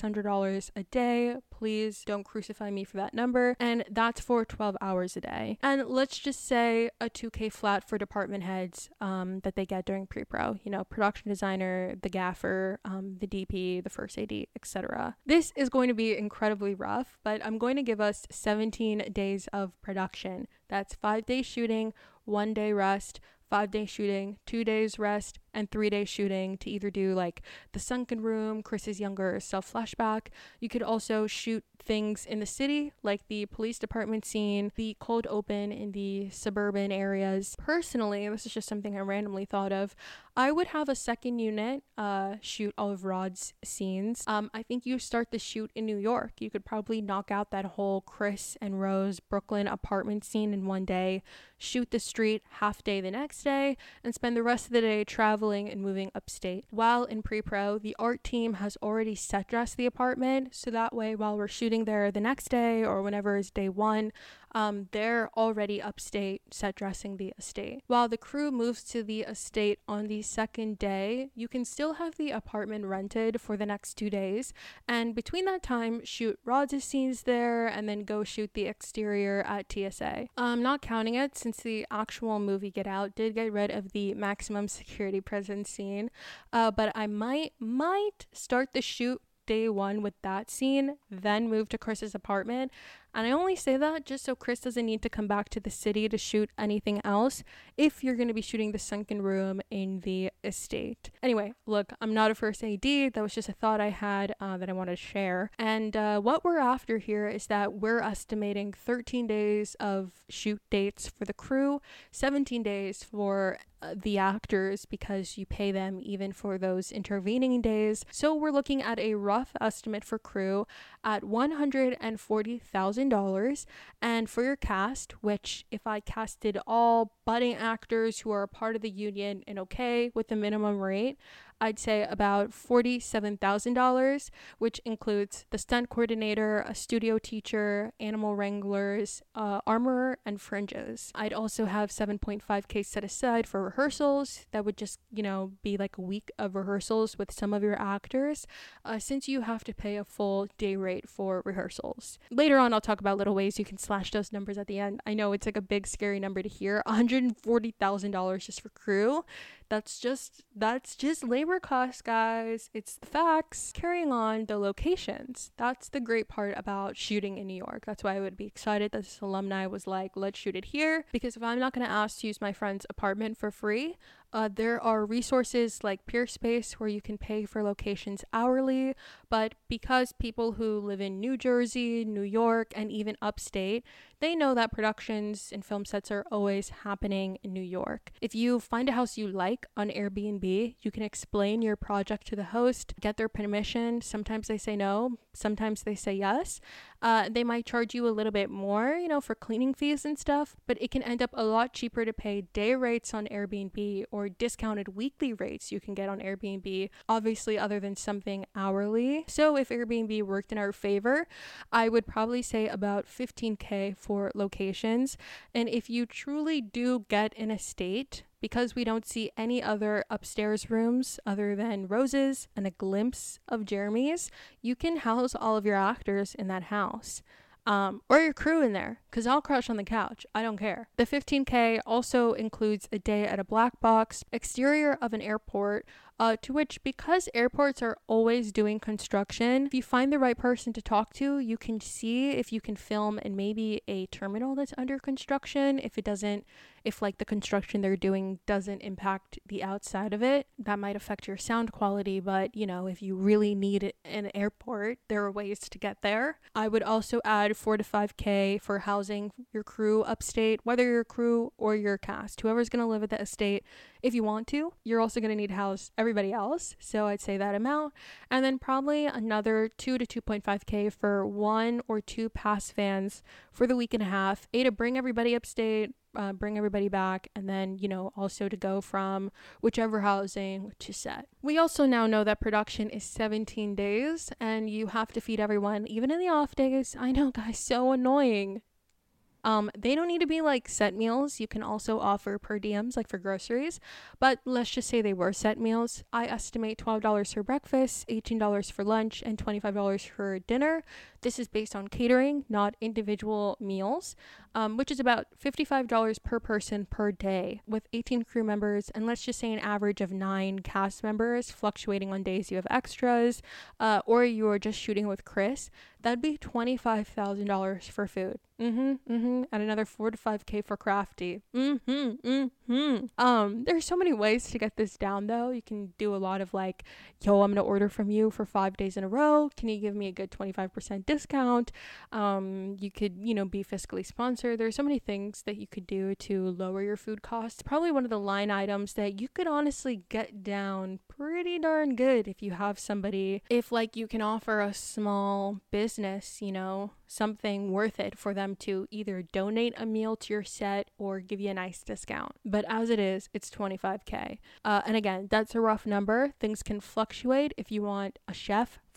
$600 a day. Please don't crucify me for that number. And that's for 12 hours a day. And let's just say a $2,000 flat for department heads that they get during pre-pro. Production designer, the gaffer, the DP, the first AD, etc. This is going to be incredibly rough, but I'm going to give us 17 days of production. That's 5 days shooting, 1 day rest, 5 days shooting, 2 days rest, and 3 days shooting to either do like the sunken room, Chris's younger self flashback. You could also shoot things in the city, like the police department scene, the cold open in the suburban areas. Personally, this is just something I randomly thought of, I would have a second unit shoot all of Rod's scenes. I think you start the shoot in New York. You could probably knock out that whole Chris and Rose Brooklyn apartment scene in 1 day, shoot the street half day the next day, and spend the rest of the day traveling and moving upstate. While in pre-pro, the art team has already set dressed the apartment, so that way while we're shooting there the next day or whenever is day one, they're already upstate set dressing the estate. While the crew moves to the estate on the second day, you can still have the apartment rented for the next 2 days, and between that time, shoot Roz' scenes there and then go shoot the exterior at TSA. Not counting it, since the actual movie Get Out did get rid of the maximum security prison scene, but I might start the shoot day one with that scene, then move to Chris's apartment. And I only say that just so Chris doesn't need to come back to the city to shoot anything else if you're going to be shooting the sunken room in the estate. Anyway, look, I'm not a first AD. That was just a thought I had that I wanted to share. And what we're after here is that we're estimating 13 days of shoot dates for the crew, 17 days for the actors, because you pay them even for those intervening days. So we're looking at a rough estimate for crew at $140,000, and for your cast, which if I casted all budding actors who are a part of the union and okay with the minimum rate, I'd say about $47,000, which includes the stunt coordinator, a studio teacher, animal wranglers, armorer, and fringes. I'd also have 7.5K set aside for rehearsals. That would just, be like a week of rehearsals with some of your actors, since you have to pay a full day rate for rehearsals. Later on, I'll talk about little ways you can slash those numbers at the end. I know it's like a big, scary number to hear. $140,000 just for crew. That's just labor costs, guys. It's the facts. Carrying on, the locations. That's the great part about shooting in New York. That's why I would be excited that this alumni was like, let's shoot it here. Because if I'm not going to ask to use my friend's apartment for free, there are resources like Peerspace where you can pay for locations hourly, but because people who live in New Jersey, New York, and even upstate, they know that productions and film sets are always happening in New York. If you find a house you like on Airbnb, you can explain your project to the host, get their permission. Sometimes they say no, sometimes they say yes. They might charge you a little bit more, for cleaning fees and stuff, but it can end up a lot cheaper to pay day rates on Airbnb or discounted weekly rates you can get on Airbnb, obviously other than something hourly. So if Airbnb worked in our favor, I would probably say about 15K for locations. And if you truly do get an estate, because we don't see any other upstairs rooms other than Rose's and a glimpse of Jeremy's, you can house all of your actors in that house. Or your crew in there, because I'll crush on the couch. I don't care. The 15K also includes a day at a black box, exterior of an airport, to which, because airports are always doing construction, if you find the right person to talk to, you can see if you can film in maybe a terminal that's under construction. If like the construction they're doing doesn't impact the outside of it, that might affect your sound quality. But if you really need an airport, there are ways to get there. I would also add 4 to 5K for housing your crew upstate, whether your crew or your cast, whoever's going to live at the estate. If you want to, you're also going to need to house everybody else. So I'd say that amount. And then probably another 2 to 2.5K for 1 or 2 pass vans for the week and a half. To bring everybody upstate, bring everybody back, and then, also to go from whichever housing to set. We also now know that production is 17 days, and you have to feed everyone, even in the off days. I know, guys, so annoying. They don't need to be like set meals. You can also offer per diems like for groceries, but let's just say they were set meals. I estimate $12 for breakfast, $18 for lunch, and $25 for dinner. This is based on catering, not individual meals, which is about $55 per person per day with 18 crew members, and let's just say an average of 9 cast members, fluctuating on days you have extras, or you're just shooting with Chris. That'd be $25,000 for food. And another 4 to 5K for crafty. There's so many ways to get this down though. You can do a lot of like, yo, I'm gonna order from you for 5 days in a row. Can you give me a good 25% discount? You could, be fiscally sponsored. There's so many things that you could do to lower your food costs. Probably one of the line items that you could honestly get down pretty darn good if you have somebody, if like you can offer a small business, something worth it for them to either donate a meal to your set or give you a nice discount. But as it is, it's 25K. And again, that's a rough number. Things can fluctuate. If you want a chef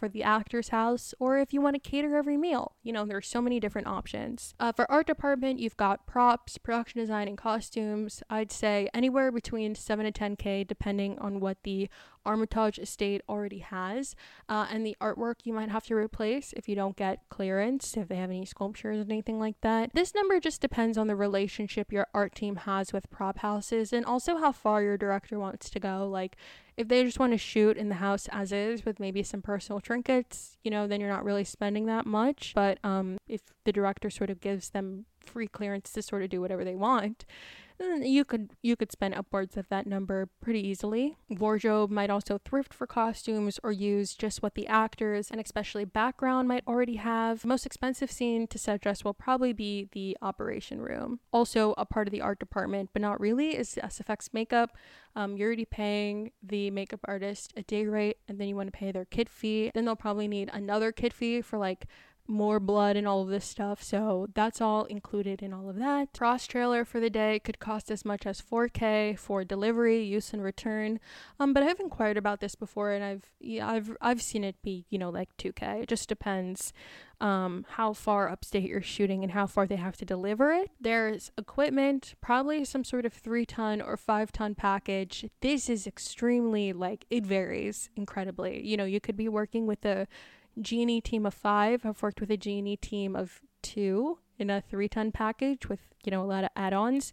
for the actor's house, or if you want to cater every meal. There's so many different options. For art department, you've got props, production design, and costumes. I'd say anywhere between 7 to 10K, depending on what the Armitage estate already has, and the artwork you might have to replace if you don't get clearance, if they have any sculptures or anything like that. This number just depends on the relationship your art team has with prop houses, and also how far your director wants to go. Like, if they just want to shoot in the house as is with maybe some personal trinkets, then you're not really spending that much. But if the director sort of gives them free clearance to sort of do whatever they want, you could spend upwards of that number pretty easily. Wardrobe might also thrift for costumes or use just what the actors and especially background might already have. The most expensive scene to set dress will probably be the operation room. Also a part of the art department, but not really, is the SFX makeup. You're already paying the makeup artist a day rate, and then you want to pay their kit fee. Then they'll probably need another kit fee for like more blood and all of this stuff, so that's all included in all of that. Cross trailer for the day could cost as much as 4K for delivery, use, and return. But I've inquired about this before, and I've seen it be like 2K. It just depends how far upstate you're shooting and how far they have to deliver it. There's equipment, probably some sort of 3-ton or 5-ton package. This is extremely, it varies incredibly. You could be working with a Genie team of 5. I've worked with a Genie team of 2 in a 3-ton package with a lot of add-ons.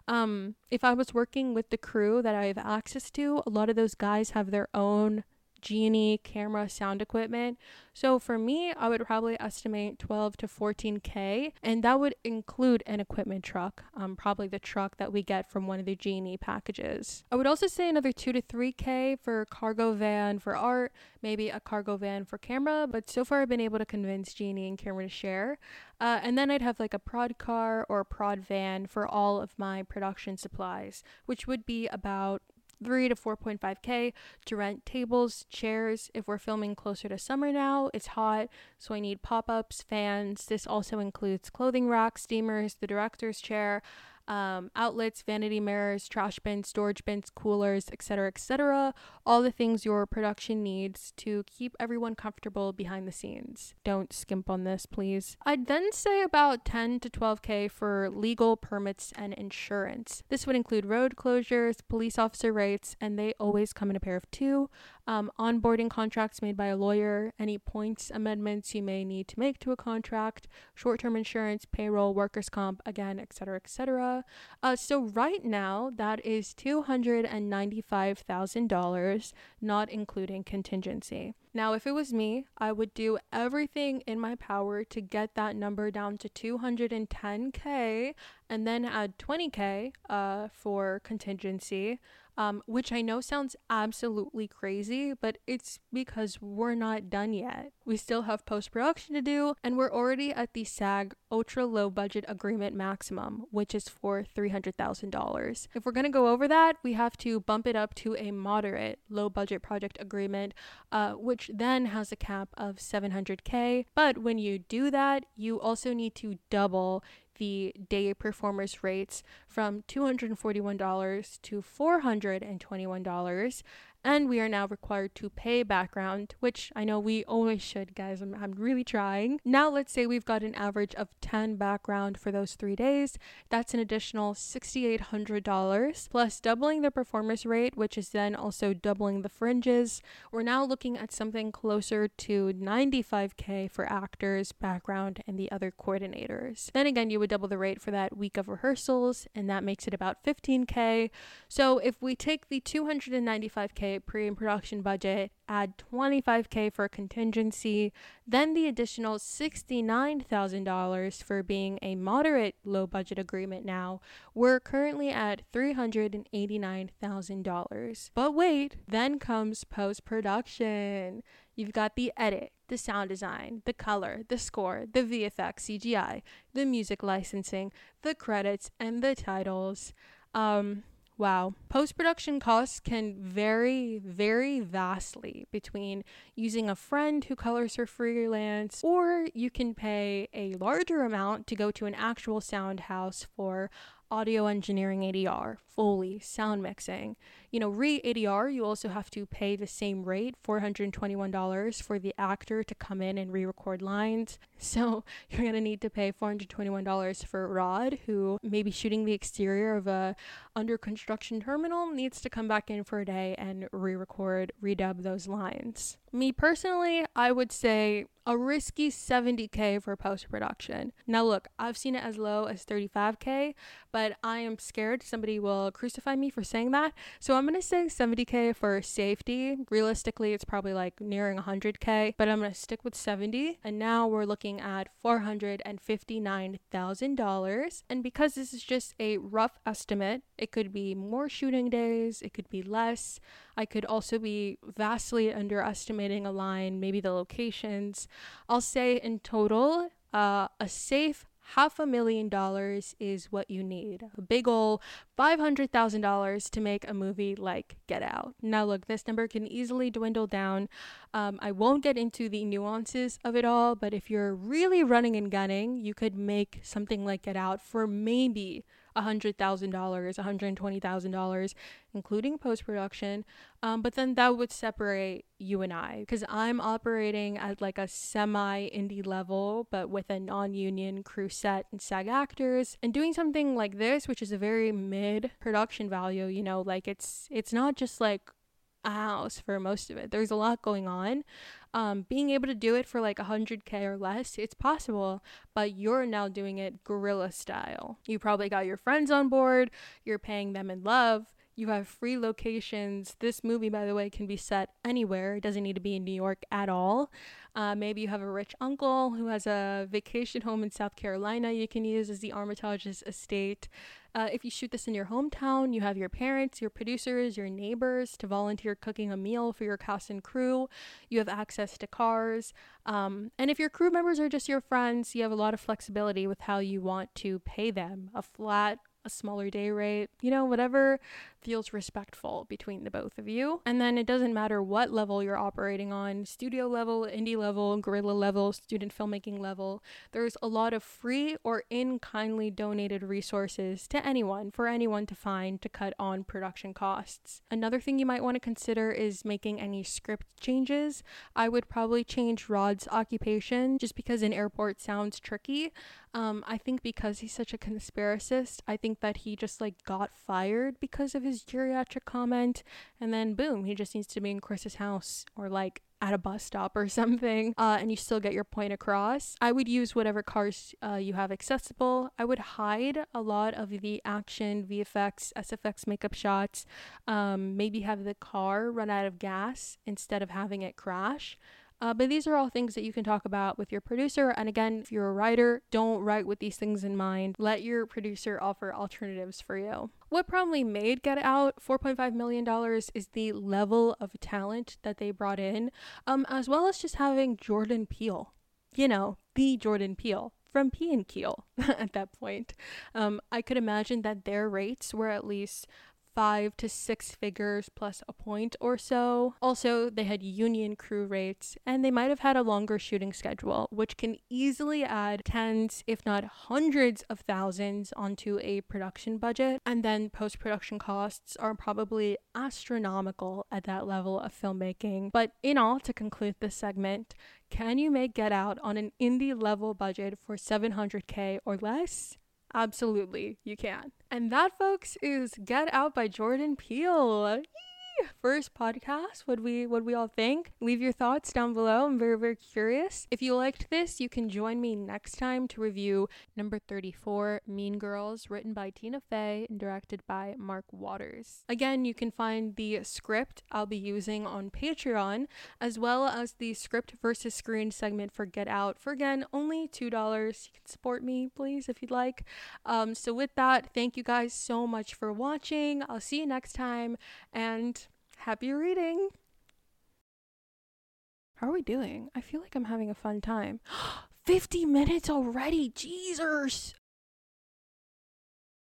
If I was working with the crew that I have access to, a lot of those guys have their own Genie camera sound equipment. So for me, I would probably estimate 12 to 14K, and that would include an equipment truck, probably the truck that we get from one of the Genie packages. I would also say another 2 to 3K for cargo van for art, maybe a cargo van for camera, but so far I've been able to convince Genie and camera to share. And then I'd have like a prod car or a prod van for all of my production supplies, which would be about 3 to 4.5K to rent tables, chairs. If we're filming closer to summer now, it's hot, so I need pop-ups, fans. This also includes clothing racks, steamers, the director's chair, outlets, vanity mirrors, trash bins, storage bins, coolers, etc., all the things your production needs to keep everyone comfortable behind the scenes. Don't skimp on this, please. I'd then say about 10 to 12K for legal permits and insurance. This would include road closures, police officer rates, and they always come in a pair of 2. Onboarding contracts made by a lawyer, any points amendments you may need to make to a contract, short-term insurance, payroll, workers' comp, again, etc. So right now, that is $295,000, not including contingency. Now, if it was me, I would do everything in my power to get that number down to 210K and then add 20K for contingency. Which I know sounds absolutely crazy, but it's because we're not done yet. We still have post-production to do, and we're already at the SAG ultra low budget agreement maximum, which is for $300,000. If we're going to go over that, we have to bump it up to a moderate low budget project agreement, which then has a cap of 700K. But when you do that, you also need to double the day performers rates from $241 to $421, and we are now required to pay background, which I know we always should, guys. I'm really trying. Now let's say we've got an average of 10 background for those 3 days. That's an additional $6,800 plus doubling the performance rate, which is then also doubling the fringes. We're now looking at something closer to 95K for actors, background, and the other coordinators. Then again, you would double the rate for that week of rehearsals, and that makes it about 15K. So if we take the 295K pre and production budget, add 25K for contingency, then the additional $69,000 for being a moderate low budget agreement now, we're currently at $389,000. But wait, then comes post-production. You've got the edit, the sound design, the color, the score, the VFX, CGI, the music licensing, the credits, and the titles. Wow. Post-production costs can vary very vastly between using a friend who colors for freelance, or you can pay a larger amount to go to an actual sound house for audio engineering ADR, Foley, sound mixing. Re-ADR, you also have to pay the same rate, $421 for the actor to come in and re-record lines. So you're going to need to pay $421 for Rod, who may be shooting the exterior of a under construction terminal, needs to come back in for a day and re-record, redub those lines. Me personally, I would say a risky $70K for post-production. Now look, I've seen it as low as $35K, but I am scared somebody will crucify me for saying that. So I'm going to say $70K for safety. Realistically, it's probably like nearing $100K, but I'm going to stick with 70. And now we're looking at $459,000. And because this is just a rough estimate, it could be more shooting days, it could be less. I could also be vastly underestimating a line, maybe the locations. I'll say in total, a safe $500,000 is what you need. A big ol' $500,000 to make a movie like Get Out. Now look, this number can easily dwindle down. I won't get into the nuances of it all, but if you're really running and gunning, you could make something like Get Out for maybe $100,000, $120,000, including post-production. But then that would separate you and I, because I'm operating at like a semi-indie level, but with a non-union crew set and SAG actors, and doing something like this, which is a very mid production value, like it's not just like a house for most of it. There's a lot going on. Being able to do it for like 100K or less, it's possible, but you're now doing it guerrilla style. You probably got your friends on board, you're paying them in love, you have free locations. This movie, by the way, can be set anywhere. It doesn't need to be in New York at all. Maybe you have a rich uncle who has a vacation home in South Carolina you can use as the Armitage's estate. If you shoot this in your hometown, you have your parents, your producers, your neighbors to volunteer cooking a meal for your cast and crew. You have access to cars. And if your crew members are just your friends, you have a lot of flexibility with how you want to pay them. A flat, a smaller day rate, whatever feels respectful between the both of you. And then it doesn't matter what level you're operating on, studio level, indie level, guerrilla level, student filmmaking level. There's a lot of free or in-kindly donated resources to anyone, for anyone to find to cut on production costs. Another thing you might want to consider is making any script changes. I would probably change Rod's occupation just because an airport sounds tricky. I think because he's such a conspiracist, I think that he just got fired because of his geriatric comment, and then boom, he just needs to be in Chris's house or at a bus stop or something, and you still get your point across. I would use whatever cars you have accessible. I would hide a lot of the action, VFX, SFX makeup shots, maybe have the car run out of gas instead of having it crash. But these are all things that you can talk about with your producer. And again, if you're a writer, don't write with these things in mind. Let your producer offer alternatives for you. What probably made Get Out $4.5 million is the level of talent that they brought in, as well as just having Jordan Peele. The Jordan Peele from P and Keel at that point. I could imagine that their rates were at least 5 to 6 figures plus a point or so. Also, they had union crew rates, and they might have had a longer shooting schedule, which can easily add tens, if not hundreds of thousands onto a production budget. And then post-production costs are probably astronomical at that level of filmmaking. But in all, to conclude this segment, can you make Get Out on an indie level budget for $700K or less? Absolutely, you can. And that, folks, is Get Out by Jordan Peele. Yee! First podcast. What we all think? Leave your thoughts down below. I'm very, very curious. If you liked this, you can join me next time to review number 34, Mean Girls, written by Tina Fey and directed by Mark Waters. Again, you can find the script I'll be using on Patreon, as well as the script versus screen segment for Get Out for, again, only $2. You can support me, please, if you'd like. So with that, thank you guys so much for watching. I'll see you next time, and happy reading. How are we doing? I feel like I'm having a fun time. 50 minutes already. Jesus.